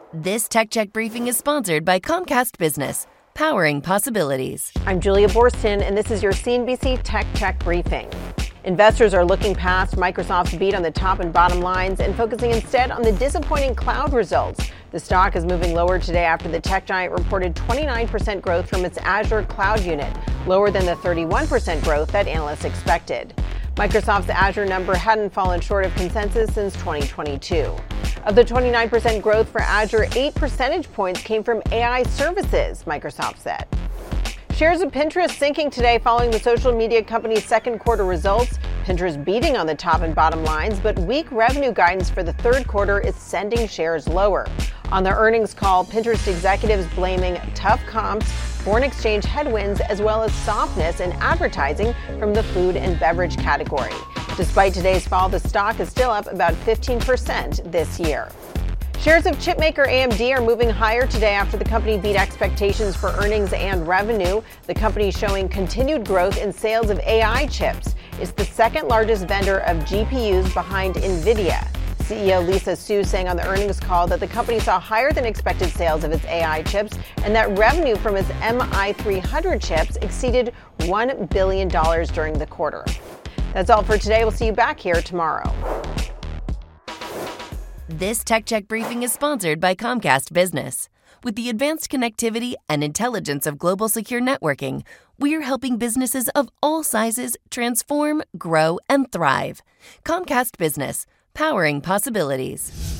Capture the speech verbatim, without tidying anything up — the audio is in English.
This Tech Check briefing is sponsored by Comcast Business, powering possibilities. I'm Julia Borston, and this is your C N B C Tech Check briefing. Investors are looking past Microsoft's beat on the top and bottom lines and focusing instead on the disappointing cloud results. The stock is moving lower today after the tech giant reported twenty-nine percent growth from its Azure cloud unit, lower than the thirty-one percent growth that analysts expected. Microsoft's Azure number hadn't fallen short of consensus since twenty twenty-two. Of the twenty-nine percent growth for Azure, eight percentage points came from A I services, Microsoft said. Shares of Pinterest sinking today following the social media company's second quarter results. Pinterest beating on the top and bottom lines, but weak revenue guidance for the third quarter is sending shares lower. On the earnings call, Pinterest executives blaming tough comps, foreign exchange headwinds, as well as softness in advertising from the food and beverage category. Despite today's fall, the stock is still up about fifteen percent this year. Shares of chipmaker A M D are moving higher today after the company beat expectations for earnings and revenue. The company showing continued growth in sales of A I chips. It's the second largest vendor of G P Us behind NVIDIA. C E O Lisa Su saying on the earnings call that the company saw higher than expected sales of its A I chips and that revenue from its M I three hundred chips exceeded one billion dollars during the quarter. That's all for today. We'll see you back here tomorrow. This Tech Check briefing is sponsored by Comcast Business. With the advanced connectivity and intelligence of global secure networking, we're helping businesses of all sizes transform, grow, and thrive. Comcast Business, powering possibilities.